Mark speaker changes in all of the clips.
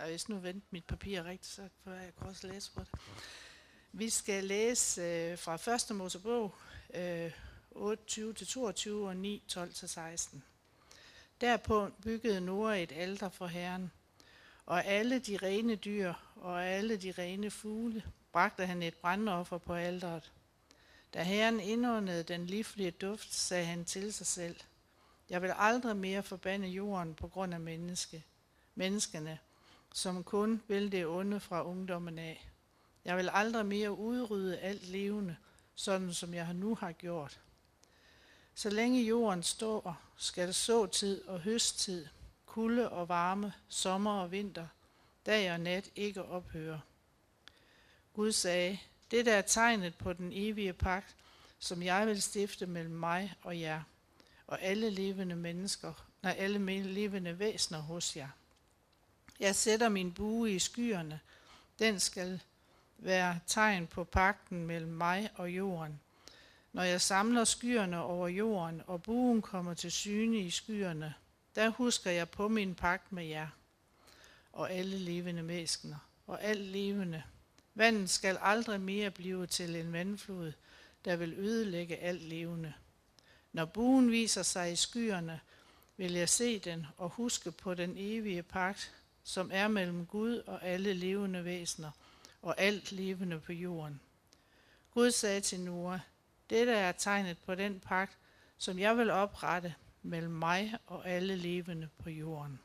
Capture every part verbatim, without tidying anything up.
Speaker 1: Og hvis nu vendte mit papir rigtigt, så kan jeg også læse på det. Vi skal læse øh, fra første Mosebog, øh, otteogtyve til toogtyve og ni, tolv til seksten. Derpå byggede Noah et alter for Herren, og alle de rene dyr og alle de rene fugle bragte han et brandoffer på alteret. Da Herren indåndede den livlige duft, sagde han til sig selv: Jeg vil aldrig mere forbande jorden på grund af menneske, menneskene, som kun vil det onde fra ungdommen af. Jeg vil aldrig mere udrydde alt levende, sådan som jeg nu har gjort. Så længe jorden står, skal såtid og høsttid, kulde og varme, sommer og vinter, dag og nat ikke ophøre. Gud sagde: Dette er tegnet på den evige pagt, som jeg vil stifte mellem mig og jer, og alle levende mennesker, nej, alle levende væsener hos jer. Jeg sætter min bue i skyerne, den skal være tegn på pagten mellem mig og jorden. Når jeg samler skyerne over jorden, og buen kommer til syne i skyerne, der husker jeg på min pagt med jer, og alle levende væsener, og alt levende. Vandet skal aldrig mere blive til en vandflod, der vil ødelægge alt levende. Når buen viser sig i skyerne, vil jeg se den og huske på den evige pagt, som er mellem Gud og alle levende væsener, og alt levende på jorden. Gud sagde til Noah: Dette er tegnet på den pagt, som jeg vil oprette mellem mig og alle levende på jorden.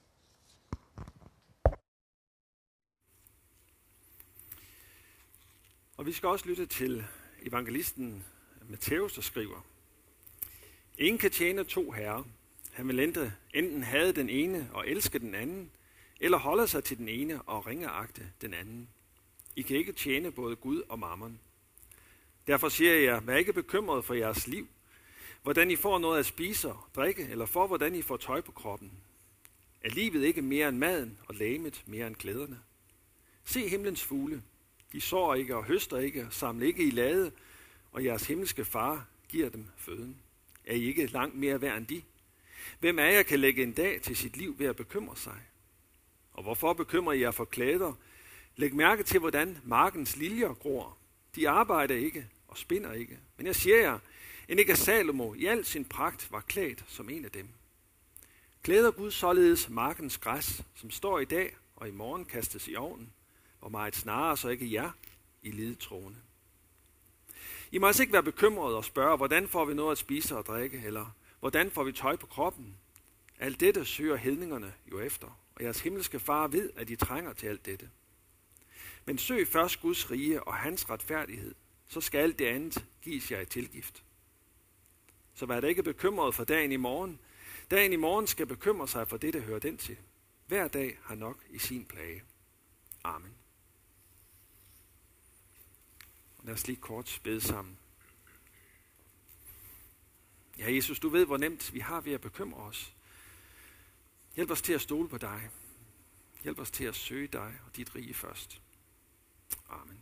Speaker 2: Og vi skal også lytte til evangelisten Matthæus, der skriver: Ingen kan tjene to herrer. Han vil enten have den ene og elske den anden, eller holde sig til den ene og ringeagte den anden. I kan ikke tjene både Gud og mammon. Derfor siger jeg, vær ikke bekymret for jeres liv, hvordan I får noget at spise og drikke, eller for hvordan I får tøj på kroppen. Er livet ikke mere end maden, og legemet mere end klæderne? Se himlens fugle. De sår ikke og høster ikke, og samler ikke i lade, og jeres himmelske far giver dem føden. Er I ikke langt mere værd end de? Hvem af jer kan lægge en dag til sit liv ved at bekymre sig? Og hvorfor bekymrer I jer for klæder? Læg mærke til, hvordan markens liljer gror. De arbejder ikke og spinder ikke. Men jeg siger jer, end ikke Salomo i al sin pragt var klædt som en af dem. Klæder Gud således markens græs, som står i dag og i morgen kastes i ovnen, og meget snarere så ikke jer i lidetroende. I må altså ikke være bekymrede og spørge, hvordan får vi noget at spise og drikke, eller hvordan får vi tøj på kroppen? Alt dette søger hedningerne jo efter, og jeres himmelske far ved, at I trænger til alt dette. Men søg først Guds rige og hans retfærdighed, så skal alt det andet gives jer i tilgift. Så vær da ikke bekymret for dagen i morgen. Dagen i morgen skal bekymre sig for det, der hører den til. Hver dag har nok i sin plage. Amen. Lad os lige kort bede sammen. Ja, Jesus, du ved, hvor nemt vi har ved at bekymre os. Hjælp os til at stole på dig. Hjælp os til at søge dig og dit rige først. Amen.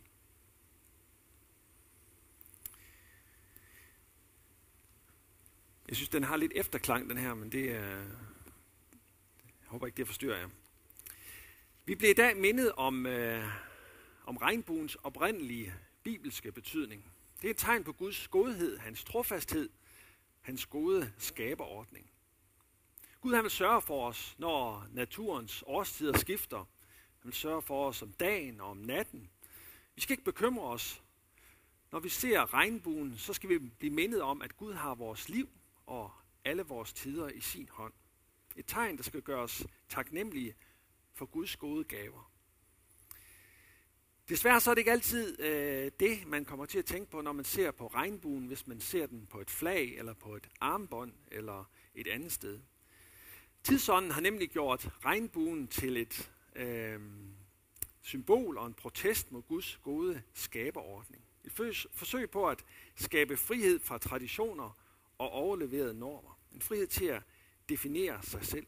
Speaker 2: Jeg synes, den har lidt efterklang, den her, men det er... Jeg håber ikke, det forstyrrer jer. Vi bliver i dag mindet om, øh, om regnbuens oprindelige bibelske betydning. Det er et tegn på Guds godhed, hans trofasthed, hans gode skaberordning. Gud han vil sørge for os, når naturens årstider skifter. Han vil sørge for os om dagen og om natten. Vi skal ikke bekymre os. Når vi ser regnbuen, så skal vi blive mindet om, at Gud har vores liv og alle vores tider i sin hånd. Et tegn, der skal gøre os taknemmelige for Guds gode gaver. Desværre så er det ikke altid øh, det, man kommer til at tænke på, når man ser på regnbuen, hvis man ser den på et flag, eller på et armbånd, eller et andet sted. Tidsånden har nemlig gjort regnbuen til et øh, symbol og en protest mod Guds gode skaberordning. Et forsøg på at skabe frihed fra traditioner og overleverede normer. En frihed til at definere sig selv.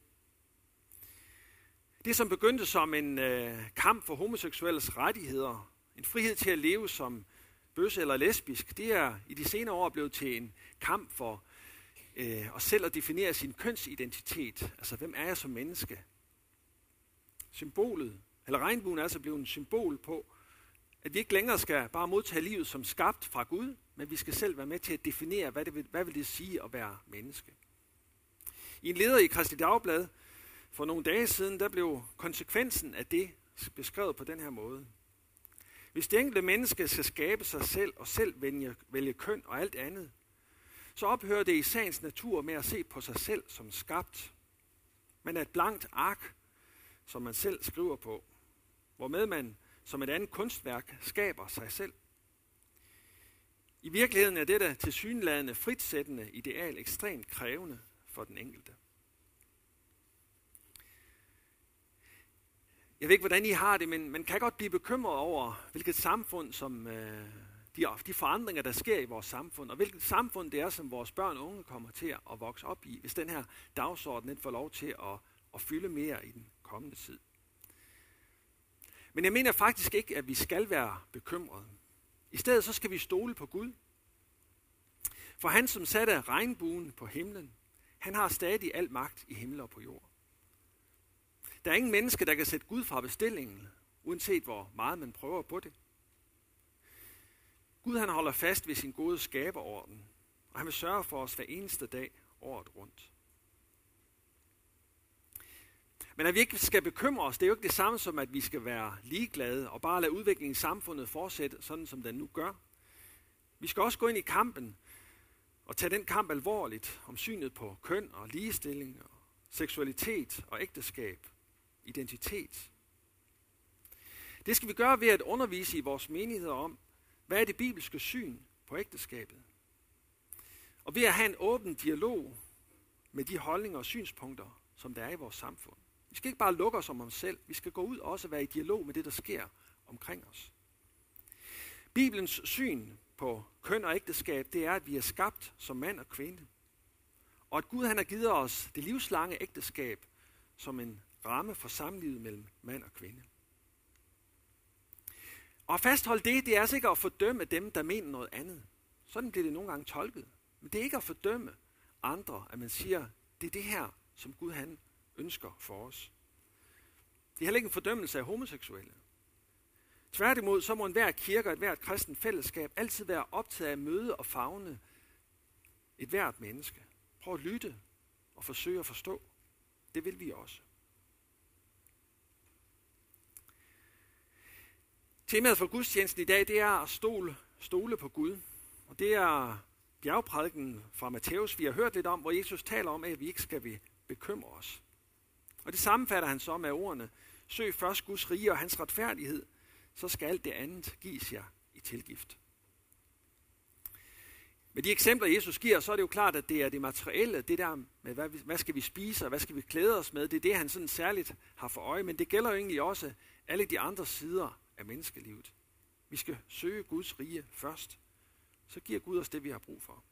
Speaker 2: Det, som begyndte som en øh, kamp for homoseksuelles rettigheder, en frihed til at leve som bøsse eller lesbisk, det er i de senere år blevet til en kamp for øh, os selv at definere sin kønsidentitet. Altså, hvem er jeg som menneske? Symbolet, eller regnbuen er altså blevet en symbol på, at vi ikke længere skal bare modtage livet som skabt fra Gud, men vi skal selv være med til at definere, hvad det vil, hvad vil det sige at være menneske. I en leder i Kristeligt Dagblad for nogle dage siden, der blev konsekvensen af det beskrevet på den her måde. Hvis det enkelte menneske skal skabe sig selv og selv vælge, vælge køn og alt andet, så ophører det i sagens natur med at se på sig selv som skabt, men er et blankt ark, som man selv skriver på, hvormed man som et andet kunstværk skaber sig selv. I virkeligheden er dette tilsyneladende fritsættende ideal ekstremt krævende for den enkelte. Jeg ved ikke, hvordan I har det, men man kan godt blive bekymret over, hvilket samfund, som øh, de, de forandringer, der sker i vores samfund, og hvilket samfund det er, som vores børn og unge kommer til at vokse op i, hvis den her dagsorden ikke får lov til at, at fylde mere i den kommende tid. Men jeg mener faktisk ikke, at vi skal være bekymrede. I stedet så skal vi stole på Gud. For han, som satte regnbuen på himlen, han har stadig al magt i himmel og på jord. Der er ingen menneske, der kan sætte Gud fra bestillingen, uanset hvor meget man prøver på det. Gud han holder fast ved sin gode skaberorden, og han vil sørge for os hver eneste dag året rundt. Men at vi ikke skal bekymre os, det er jo ikke det samme som, at vi skal være ligeglade og bare lade udviklingen i samfundet fortsætte, sådan som den nu gør. Vi skal også gå ind i kampen og tage den kamp alvorligt om synet på køn og ligestilling og seksualitet og ægteskab, identitet. Det skal vi gøre ved at undervise i vores menigheder om, hvad er det bibelske syn på ægteskabet. Og ved at have en åben dialog med de holdninger og synspunkter, som der er i vores samfund. Vi skal ikke bare lukke os om os selv, vi skal gå ud og også være i dialog med det, der sker omkring os. Bibelens syn på køn og ægteskab, det er, at vi er skabt som mand og kvinde. Og at Gud han har givet os det livslange ægteskab som en ramme for samlivet mellem mand og kvinde. Og at fastholde det, det er altså ikke at fordømme dem, der mener noget andet. Sådan bliver det nogle gange tolket. Men det er ikke at fordømme andre, at man siger, det er det her, som Gud han ønsker for os. Det er heller ikke en fordømmelse af homoseksuelle. Tværtimod, så må enhver kirke og et hvert kristent fællesskab altid være optaget af at møde og favne et hvert menneske. Prøv at lytte og forsøge at forstå. Det vil vi også. Temaet for gudstjenesten i dag, det er at stole, stole på Gud. Og det er bjergprædiken fra Matthæus, vi har hørt lidt om, hvor Jesus taler om, at vi ikke skal bekymre os. Og det sammenfatter han så med ordene, søg først Guds rige og hans retfærdighed, så skal alt det andet gives jer i tilgift. Med de eksempler, Jesus giver, så er det jo klart, at det er det materielle, det der med, hvad, hvad skal vi spise, og hvad skal vi klæde os med, det er det, han sådan særligt har for øje, men det gælder jo egentlig også alle de andre sider af menneskelivet. Vi skal søge Guds rige først, så giver Gud os det, vi har brug for.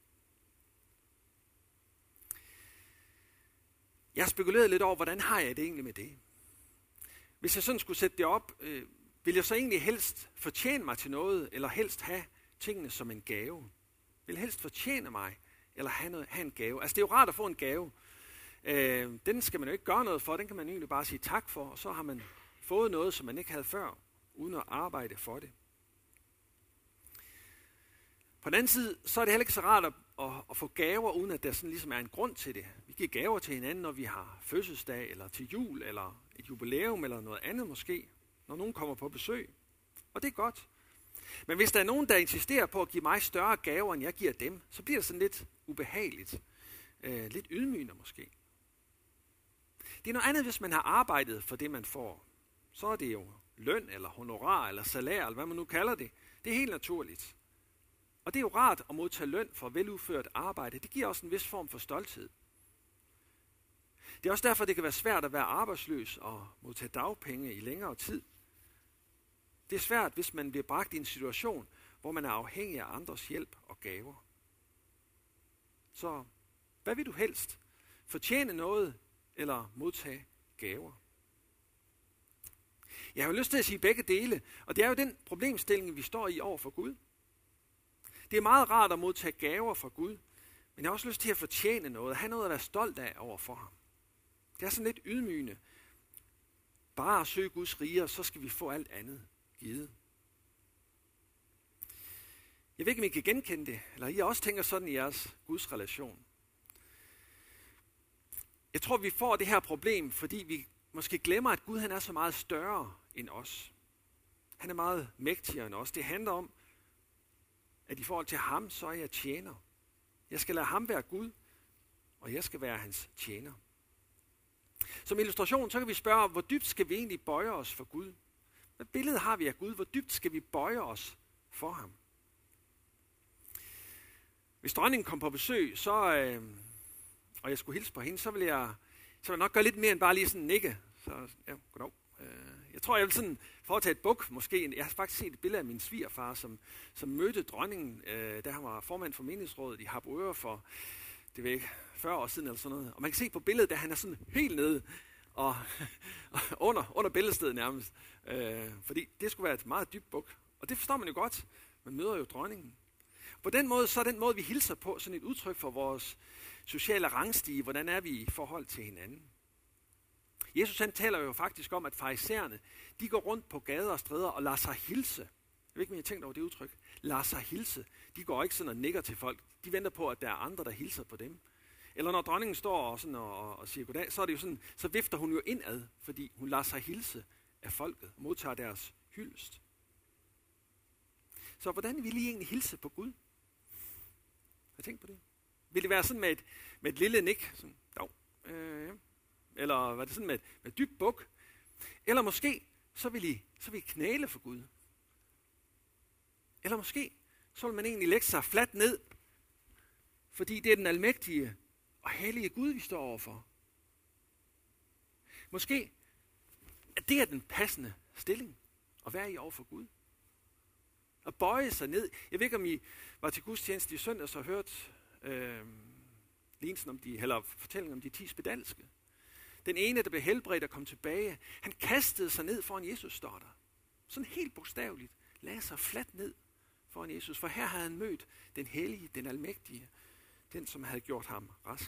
Speaker 2: Jeg har spekuleret lidt over, hvordan har jeg det egentlig med det? Hvis jeg sådan skulle sætte det op, øh, vil jeg så egentlig helst fortjene mig til noget, eller helst have tingene som en gave? Vil helst fortjene mig, eller have, noget, have en gave? Altså det er jo rart at få en gave. Øh, den skal man jo ikke gøre noget for, den kan man egentlig bare sige tak for, og så har man fået noget, som man ikke havde før, uden at arbejde for det. På den anden side, så er det heller ikke så rart at, at, at få gaver, uden at der sådan ligesom er en grund til det. Vi giver gaver til hinanden, når vi har fødselsdag, eller til jul, eller et jubilæum, eller noget andet måske, når nogen kommer på besøg. Og det er godt. Men hvis der er nogen, der insisterer på at give mig større gaver, end jeg giver dem, så bliver det sådan lidt ubehageligt. Øh, lidt ydmygende måske. Det er noget andet, hvis man har arbejdet for det, man får. Så er det jo løn, eller honorar, eller salær, eller hvad man nu kalder det. Det er helt naturligt. Og det er jo rart at modtage løn for veludført arbejde. Det giver også en vis form for stolthed. Det er også derfor, det kan være svært at være arbejdsløs og modtage dagpenge i længere tid. Det er svært, hvis man bliver bragt i en situation, hvor man er afhængig af andres hjælp og gaver. Så hvad vil du helst? Fortjene noget eller modtage gaver? Jeg har jo lyst til at sige begge dele, og det er jo den problemstilling, vi står i over for Gud. Det er meget rart at modtage gaver fra Gud, men jeg har også lyst til at fortjene noget, have noget at være stolt af over for ham. Det er sådan lidt ydmygende. bare at søge Guds rige, og så skal vi få alt andet givet. Jeg ved ikke, om I kan genkende det, eller I også tænker sådan i jeres Guds relation. Jeg tror, vi får det her problem, fordi vi måske glemmer, at Gud han er så meget større end os. Han er meget mægtigere end os. Det handler om, at i forhold til ham, så er jeg tjener. Jeg skal lade ham være Gud, og jeg skal være hans tjener. Som illustration, så kan vi spørge, hvor dybt skal vi egentlig bøje os for Gud? Hvad billede har vi af Gud? Hvor dybt skal vi bøje os for ham? Hvis dronningen kom på besøg, så, øh, og jeg skulle hilse på hende, så ville jeg, så ville jeg nok gøre lidt mere end bare lige sådan nikke. Så ja, goddag. Øh, jeg tror, jeg vil sådan foretage et buk måske. Jeg har faktisk set et billede af min svigerfar, som, som mødte dronningen, øh, da han var formand for menighedsrådet i Harboøre for, det ved ikke, fyrre år siden eller sådan noget. Og man kan se på billedet, at han er sådan helt nede og under, under billedstedet nærmest. Øh, fordi det skulle være et meget dybt buk. Og det forstår man jo godt. Man møder jo dronningen. På den måde, så er den måde, vi hilser på, sådan et udtryk for vores sociale rangstige. Hvordan er vi i forhold til hinanden? Jesus han taler jo faktisk om, at farisæerne, de går rundt på gader og stræder og lader sig hilse. Jeg ved ikke, om I har tænkt over det udtryk. Lader sig hilse. De går ikke sådan og nikker til folk. De venter på, at der er andre, der hilser på dem. Eller når dronningen står og, sådan og, og siger goddag, så er det jo sådan, så vifter hun jo indad, fordi hun lader sig hilse af folket og modtager deres hyldest. Så hvordan vil I egentlig hilse på Gud? Har I tænkt på det? Vil det være sådan med et, med et lille nik? Sådan, dog, øh, ja. Eller var det sådan med et, med et dybt buk? Eller måske, så vil, I, så vil I knæle for Gud. Eller måske, så vil man egentlig lægge sig fladt ned, fordi det er den almægtige og hellige Gud, vi står overfor. Måske, at det er den passende stilling at være i overfor Gud. At bøje sig ned. Jeg ved ikke, om I var til gudstjeneste i søndags og hørt øh, lignelsen om de, eller fortællingen om de ti spedalske. Den ene, der blev helbredt og kom tilbage, han kastede sig ned foran Jesus, står der. Sådan helt bogstaveligt. Lagde sig fladt ned foran Jesus, for her havde han mødt den hellige, den almægtige, den som havde gjort ham rask.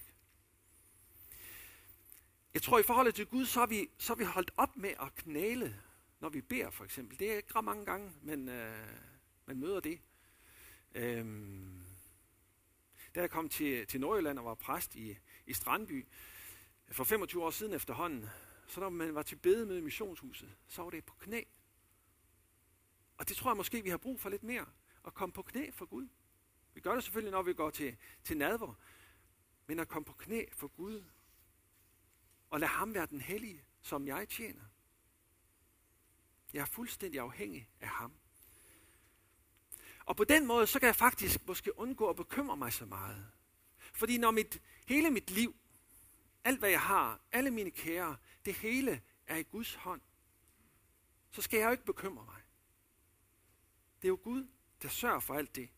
Speaker 2: Jeg tror, i forhold til Gud, så er vi, så er vi holdt op med at knæle, når vi beder for eksempel. Det er ikke ret mange gange, men øh, man møder det. Øhm, da jeg kom til, til Nordjylland og var præst i, i Strandby, for femogtyve år siden efterhånden, så når man var til bedemøde i missionshuset, så var det på knæ. Og det tror jeg måske, vi har brug for lidt mere, at komme på knæ for Gud. Vi gør det selvfølgelig, når vi går til, til nadver, men at komme på knæ for Gud, og lad ham være den hellige, som jeg tjener. Jeg er fuldstændig afhængig af ham. Og på den måde, så kan jeg faktisk måske undgå at bekymre mig så meget. Fordi når mit, hele mit liv, alt hvad jeg har, alle mine kære, det hele er i Guds hånd, så skal jeg jo ikke bekymre mig. Det er jo Gud, der sørger for alt det.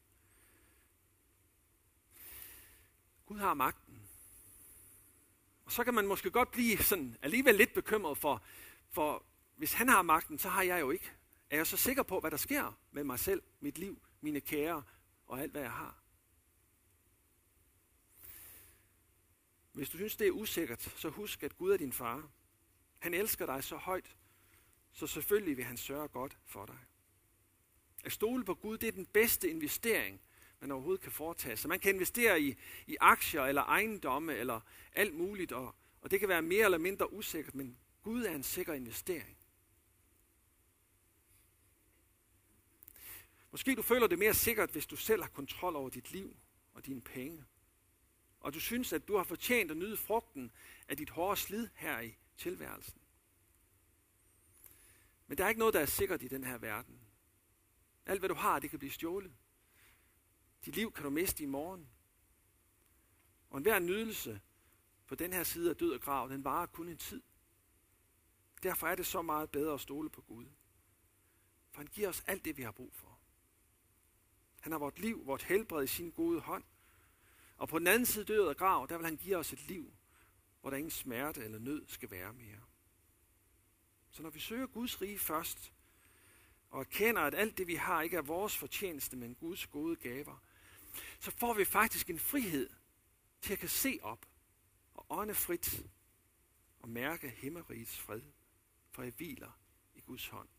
Speaker 2: Gud har magten. Og så kan man måske godt blive sådan alligevel lidt bekymret for, for hvis han har magten, så har jeg jo ikke. Er jeg så sikker på, hvad der sker med mig selv, mit liv, mine kære og alt, hvad jeg har? Hvis du synes, det er usikkert, så husk, at Gud er din far. Han elsker dig så højt, så selvfølgelig vil han sørge godt for dig. At stole på Gud, det er den bedste investering, man overhovedet kan foretage. Så man kan investere i, i aktier eller ejendomme eller alt muligt, og, og det kan være mere eller mindre usikkert, men Gud er en sikker investering. Måske du føler det mere sikkert, hvis du selv har kontrol over dit liv og dine penge. Og du synes, at du har fortjent at nyde frugten af dit hårde slid her i tilværelsen. Men der er ikke noget, der er sikkert i den her verden. Alt hvad du har, det kan blive stjålet. Dit liv kan du miste i morgen. Og enhver nydelse på den her side af død og grav, den varer kun en tid. Derfor er det så meget bedre at stole på Gud. For han giver os alt det, vi har brug for. Han har vort liv, vort helbred i sin gode hånd. Og på den anden side død og grav, der vil han give os et liv, hvor der ingen smerte eller nød skal være mere. Så når vi søger Guds rige først, og erkender, at alt det, vi har, ikke er vores fortjeneste, men Guds gode gaver, så får vi faktisk en frihed til at kan se op og ånde frit og mærke himmerigets fred. for jeg hviler i Guds hånd.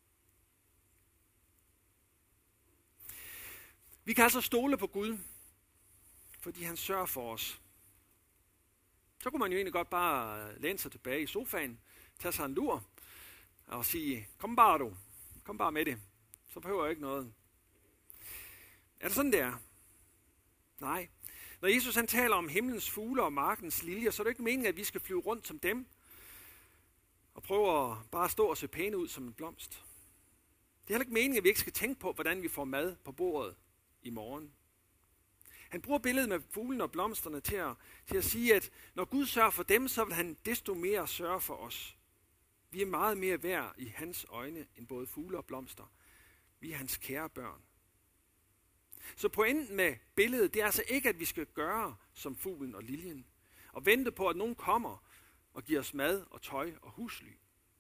Speaker 2: Vi kan altså stole på Gud, fordi han sørger for os. Så kunne man jo egentlig godt bare læne sig tilbage i sofaen, tage sig en lur og sige, kom bare du, kom bare med det, så behøver jeg ikke noget. Er det sådan, det er? Nej. Når Jesus han taler om himlens fugle og markens liljer, så er det ikke meningen, at vi skal flyve rundt som dem og prøve at bare stå og se pæne ud som en blomst. Det er heller ikke meningen, at vi ikke skal tænke på, hvordan vi får mad på bordet i morgen. Han bruger billedet med fuglen og blomsterne til at, til at sige, at når Gud sørger for dem, så vil han desto mere sørge for os. Vi er meget mere værd i hans øjne end både fugle og blomster. Vi er hans kære børn. Så pointen med billedet, det er altså ikke, at vi skal gøre som fuglen og liljen, og vente på, at nogen kommer og giver os mad og tøj og husly.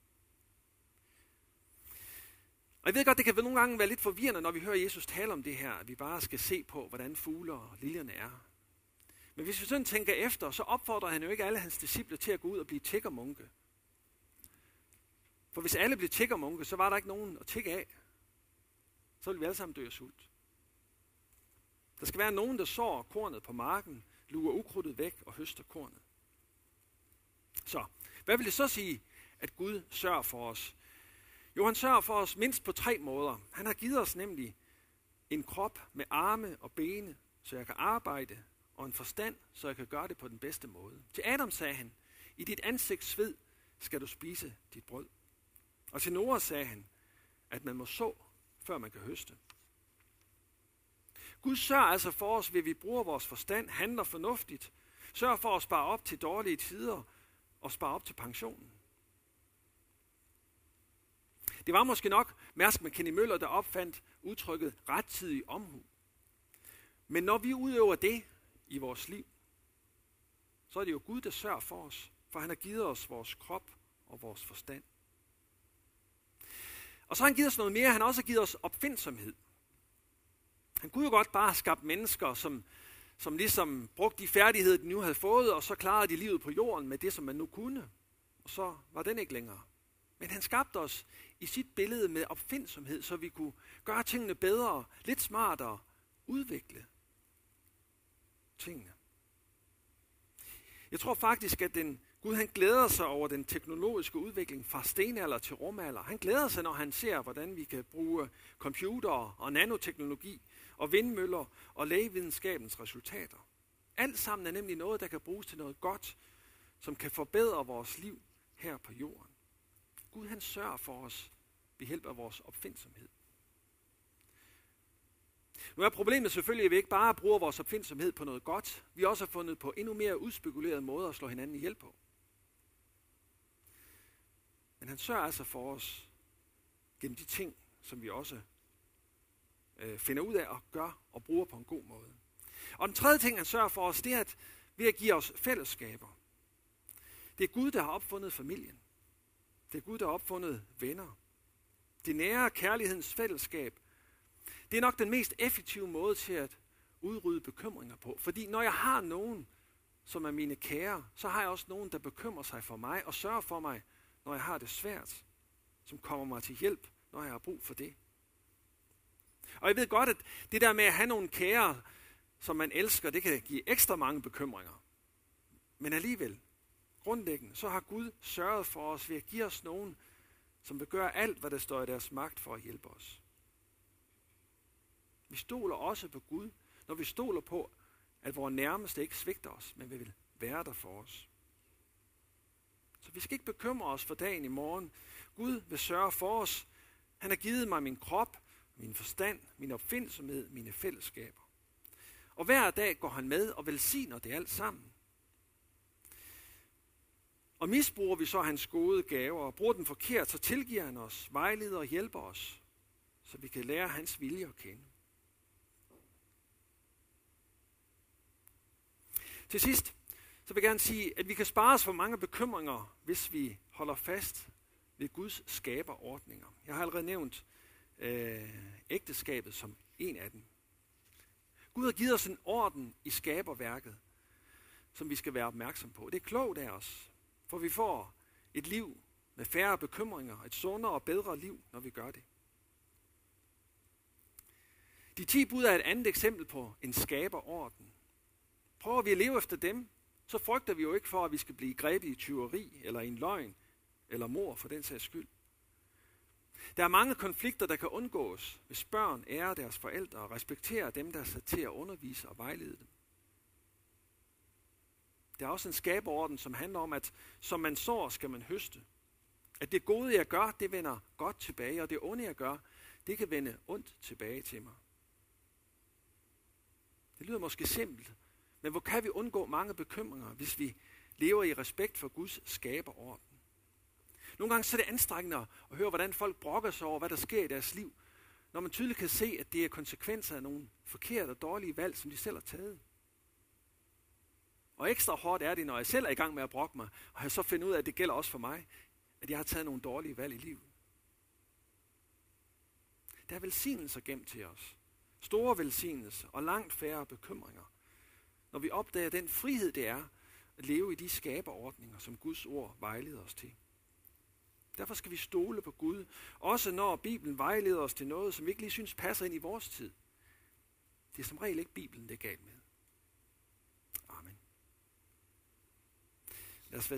Speaker 2: Og jeg ved godt, det kan nogle gange være lidt forvirrende, når vi hører Jesus tale om det her, at vi bare skal se på, hvordan fugle og liljerne er. Men hvis vi sådan tænker efter, så opfordrer han jo ikke alle hans disciple til at gå ud og blive tiggermunke. For hvis alle blev tiggermunke, så var der ikke nogen at tigge af. Så ville vi alle sammen dø af sult. Der skal være nogen, der sår kornet på marken, luger ukrudtet væk og høster kornet. Så, hvad vil det så sige, at Gud sørger for os? Jo, han sørger for os mindst på tre måder. Han har givet os nemlig en krop med arme og bene, så jeg kan arbejde, og en forstand, så jeg kan gøre det på den bedste måde. Til Adam sagde han, i dit ansigts sved skal du spise dit brød. Og til Noah sagde han, at man må så, før man kan høste. Gud sørger altså for os, ved vi bruger vores forstand, handler fornuftigt, sørger for at spare op til dårlige tider og spare op til pensionen. Det var måske nok Mærsk McKinney Møller, der opfandt udtrykket rettidig omhu. Men når vi udøver det i vores liv, så er det jo Gud, der sørger for os, for han har givet os vores krop og vores forstand. Og så har han givet os noget mere, han har også givet os opfindsomhed. Han kunne jo godt bare have skabt mennesker, som, som ligesom brugte de færdigheder, de nu havde fået, og så klarede de livet på jorden med det, som man nu kunne. Og så var den ikke længere. Men han skabte os i sit billede med opfindsomhed, så vi kunne gøre tingene bedre, lidt smartere, udvikle tingene. Jeg tror faktisk, at den, Gud han glæder sig over den teknologiske udvikling fra stenalder til rumalder. Han glæder sig, når han ser, hvordan vi kan bruge computere og nanoteknologi og vindmøller og lægevidenskabens resultater. Alt sammen er nemlig noget, der kan bruges til noget godt, som kan forbedre vores liv her på jorden. Gud han sørger for os ved hjælp af vores opfindsomhed. Nu er problemet selvfølgelig, at vi ikke bare bruger vores opfindsomhed på noget godt. Vi har også fundet på endnu mere udspekulerede måder at slå hinanden ihjel på. Men han sørger altså for os gennem de ting, som vi også øh, finder ud af og gør og bruger på en god måde. Og den tredje ting, han sørger for os, det er at, ved at give os fællesskaber. Det er Gud, der har opfundet familien. Det er Gud, der har opfundet venner. Det nære kærlighedens fællesskab, det er nok den mest effektive måde til at udrydde bekymringer på. Fordi når jeg har nogen, som er mine kære, så har jeg også nogen, der bekymrer sig for mig og sørger for mig, når jeg har det svært. Som kommer mig til hjælp, når jeg har brug for det. Og jeg ved godt, at det der med at have nogle kære, som man elsker, det kan give ekstra mange bekymringer. Men alligevel, grundlæggende, så har Gud sørget for os ved at give os nogen, som vil gøre alt, hvad der står i deres magt for at hjælpe os. Vi stoler også på Gud, når vi stoler på, at vores nærmeste ikke svigter os, men vil være der for os. Så vi skal ikke bekymre os for dagen i morgen. Gud vil sørge for os. Han har givet mig min krop, min forstand, min opfindsomhed, mine fællesskaber. Og hver dag går han med og velsigner det alt sammen. Og misbruger vi så hans gode gaver og bruger den forkert, så tilgiver han os, vejleder og hjælper os, så vi kan lære hans vilje at kende. Til sidst, så vil jeg gerne sige, at vi kan spare os for mange bekymringer, hvis vi holder fast ved Guds skaberordninger. Jeg har allerede nævnt øh, ægteskabet som en af dem. Gud har givet os en orden i skaberværket, som vi skal være opmærksom på. Det er klogt af os, for vi får et liv med færre bekymringer, et sundere og bedre liv, når vi gør det. De ti bud er et andet eksempel på en skaberorden. Prøver vi at leve efter dem, så frygter vi jo ikke for, at vi skal blive grebet i tyveri, eller i en løgn, eller mord for den sags skyld. Der er mange konflikter, der kan undgås, hvis børn ærer deres forældre og respekterer dem, der er sat til at undervise og vejlede dem. Der er også en skaberorden, som handler om, at som man sår, skal man høste. At det gode, jeg gør, det vender godt tilbage, og det onde, jeg gør, det kan vende ondt tilbage til mig. Det lyder måske simpelt, men hvor kan vi undgå mange bekymringer, hvis vi lever i respekt for Guds skaberorden? Nogle gange så er det anstrengende at høre, hvordan folk brokker sig over, hvad der sker i deres liv, når man tydeligt kan se, at det er konsekvenser af nogle forkerte og dårlige valg, som de selv har taget. Og ekstra hårdt er det, når jeg selv er i gang med at brokke mig, og jeg så finder ud af, at det gælder også for mig, at jeg har taget nogle dårlige valg i livet. Der er velsignelser gemt til os. Store velsignelser og langt færre bekymringer, når vi opdager den frihed, det er at leve i de skaberordninger, som Guds ord vejleder os til. Derfor skal vi stole på Gud, også når Bibelen vejleder os til noget, som vi ikke lige synes passer ind i vores tid. Det er som regel ikke Bibelen, det er galt med. Amen. Lad os